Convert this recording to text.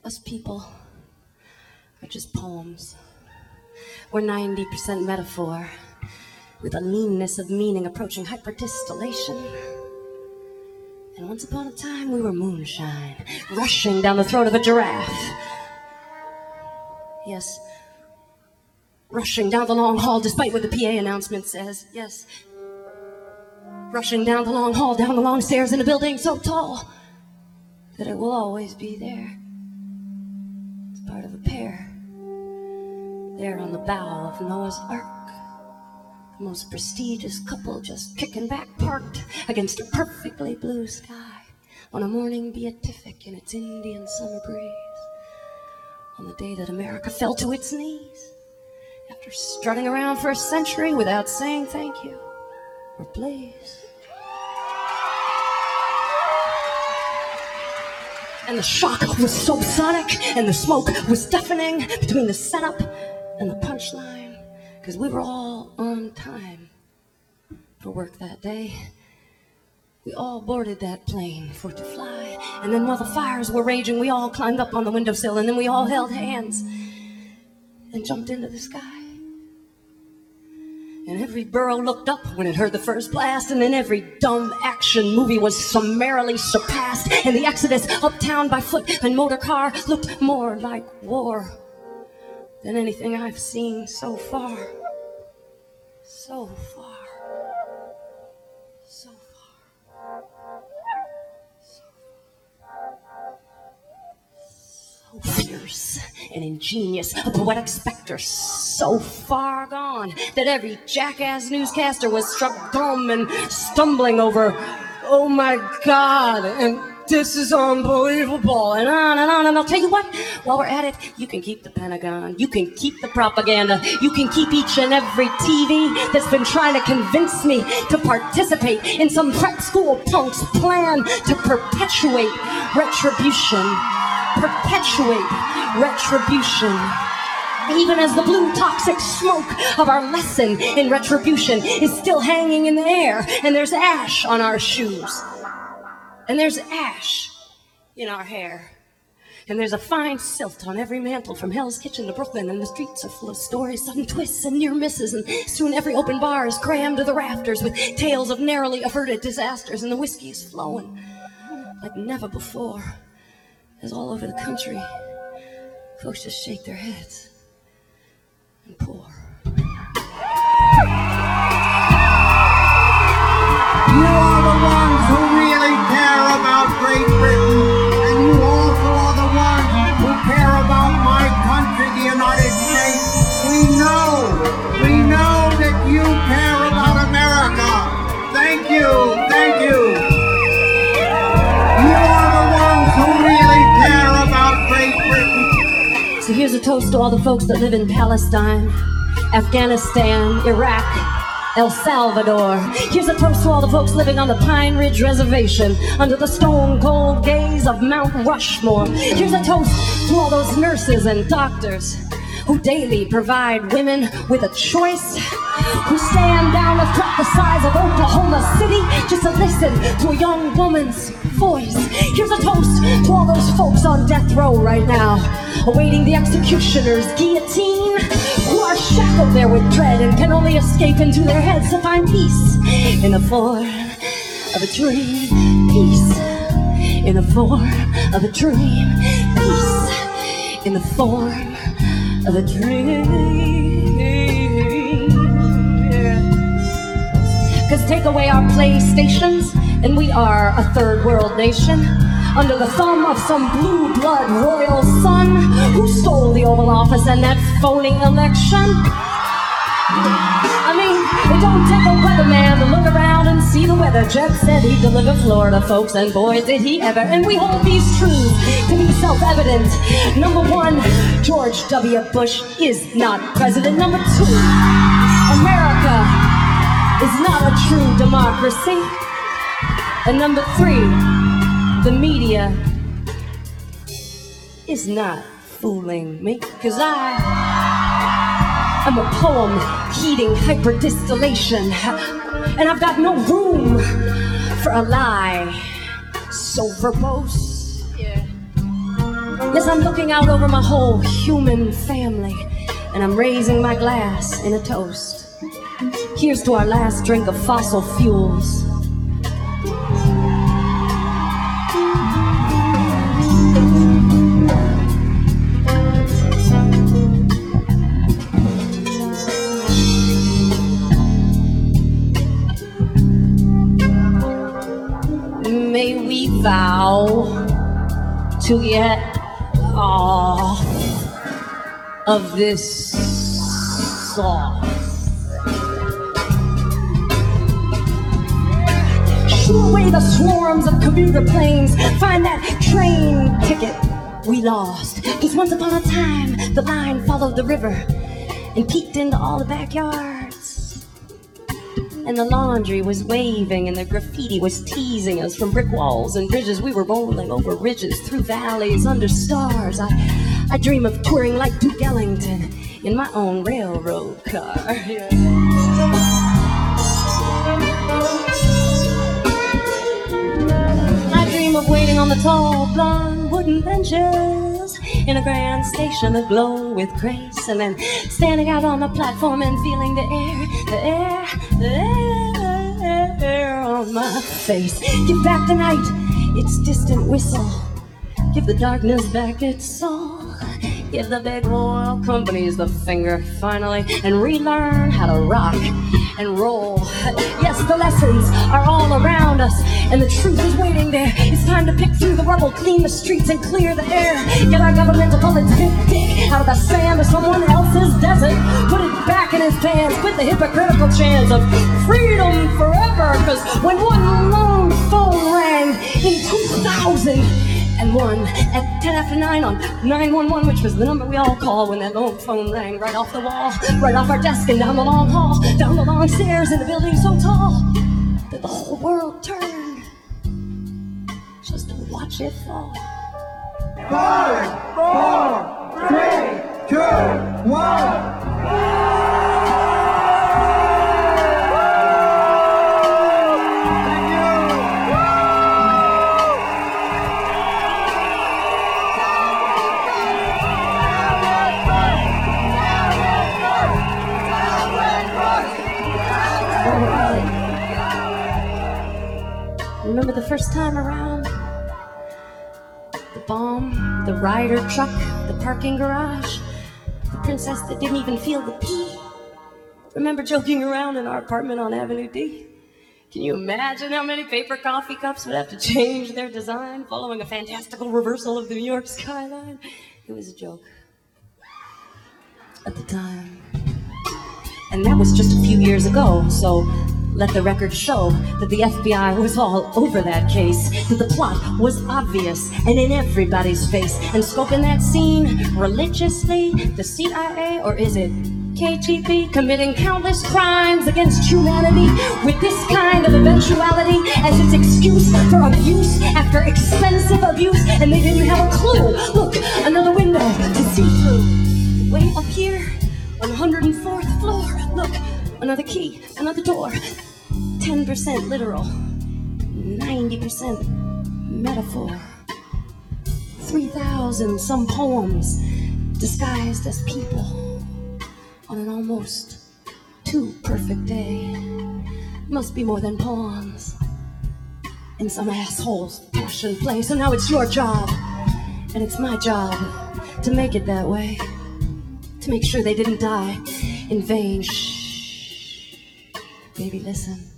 Us people are just poems. We're 90% metaphor, with a leanness of meaning approaching hyperdistillation. And once upon a time, we were moonshine, rushing down the throat of a giraffe. Yes, rushing down the long hall, despite what the PA announcement says. Yes, rushing down the long hall, down the long stairs in a building so tall that it will always be there. It's part of a pair, there on the bow of Noah's Ark. The most prestigious couple just kicking back, parked against a perfectly blue sky on a morning beatific in its Indian summer breeze. On the day that America fell to its knees, after strutting around for a century without saying thank you or please. And the shock was so sonic, and the smoke was deafening between the setup and the punchline, because we were all on time for work that day. We all boarded that plane for it to fly, and then while the fires were raging, we all climbed up on the windowsill, and then we all held hands and jumped into the sky. And every burro looked up when it heard the first blast, and then every dumb action movie was summarily surpassed, and the exodus uptown by foot and motor car looked more like war than anything I've seen so far. So far. So far. So fierce and ingenious, a poetic specter so far gone that every jackass newscaster was struck dumb and stumbling over, oh my God, and this is unbelievable, and on and on. And I'll tell you what, while we're at it, you can keep the Pentagon, you can keep the propaganda, you can keep each and every TV that's been trying to convince me to participate in some prep school punk's plan to perpetuate retribution. Perpetuate retribution. Even as the blue toxic smoke of our lesson in retribution is still hanging in the air, and there's ash on our shoes, and there's ash in our hair, and there's a fine silt on every mantle from Hell's Kitchen to Brooklyn, and the streets are full of stories, sudden twists and near misses, and soon every open bar is crammed to the rafters with tales of narrowly averted disasters, and the whiskey is flowing like never before, as all over the country folks just shake their heads and pour. You are the ones who really care about Great Britain, and you also are the ones who care about my country, the United States. We know that you care about America. Thank you, thank you. You are the ones who really care about Great Britain. So here's a toast to all the folks that live in Palestine, Afghanistan, Iraq, El Salvador. Here's a toast to all the folks living on the Pine Ridge Reservation under the stone-cold gaze of Mount Rushmore. Here's a toast to all those nurses and doctors who daily provide women with a choice, who stand down a threat the size of Oklahoma City just to listen to a young woman's voice. Here's a toast to all those folks on death row right now, awaiting the executioner's guillotine, who are shackled there with dread and can only escape into their heads to find peace in the form of a dream. Peace in the form of a dream. Peace in the form of a dream. Cause take away our PlayStations and we are a third world nation, under the thumb of some blue blood royal son who stole the Oval Office and that phony election. I mean, it don't take a weatherman to look around and see the weather. Jeb said he'd deliver Florida, folks, and boy did he ever. And we hold these truths to be self-evident. Number one, George W. Bush is not president. Number two, America is not a true democracy. And number three, the media is not fooling me, cause I'm a poem heating hyperdistillation, and I've got no room for a lie so verbose. Yeah. Yes, I'm looking out over my whole human family, and I'm raising my glass in a toast. Here's to our last drink of fossil fuels. May we vow to get off of this sauce. Shoo away the swarms of commuter planes. Find that train ticket we lost. 'Cause once upon a time, the line followed the river and peeked into all the backyards. And the laundry was waving and the graffiti was teasing us from brick walls and bridges. We were rolling over ridges, through valleys, under stars. I dream of touring like Duke Ellington in my own railroad car. I dream of waiting on the tall, blonde wooden benches in a grand station aglow with grace, and then standing out on the platform and feeling the air on my face. Give back the night its distant whistle. Give the darkness back its soul. Give the big oil companies the finger finally, and relearn how to rock and roll. Yes, the lessons are all around us, and the truth is waiting there. It's time to pick through the rubble, clean the streets, and clear the air. Get our government to pull its big dick out of the sand of someone else's desert. Put it back in his pants. Quit the hypocritical chants of freedom forever. 'Cause when one lone phone rang in 2001 at 10 after 9 on 911, which was the number we all call when that lone phone rang right off the wall, right off our desk and down the long hall, down the long stairs in a building so tall that the whole world turned just to watch it fall. 5, 4, 3, 2, 1. Remember the first time around? The bomb, the rider truck, the parking garage, the princess that didn't even feel the pee. Remember joking around in our apartment on Avenue D? Can you imagine how many paper coffee cups would have to change their design following a fantastical reversal of the New York skyline? It was a joke at the time. And that was just a few years ago, so let the record show that the FBI was all over that case, that the plot was obvious and in everybody's face. And scoping that scene religiously, the CIA, or is it KGB, committing countless crimes against humanity with this kind of eventuality as its excuse for abuse after expensive abuse, and they didn't have a clue. Look, another window to see through. Way up here on 104th floor, look, another key, another door. 10% literal, 90% metaphor. 3,000 some poems disguised as people on an almost too perfect day. Must be more than poems in some asshole's passion play. So now it's your job, and it's my job to make it that way. To make sure they didn't die in vain. Shh. Baby, listen.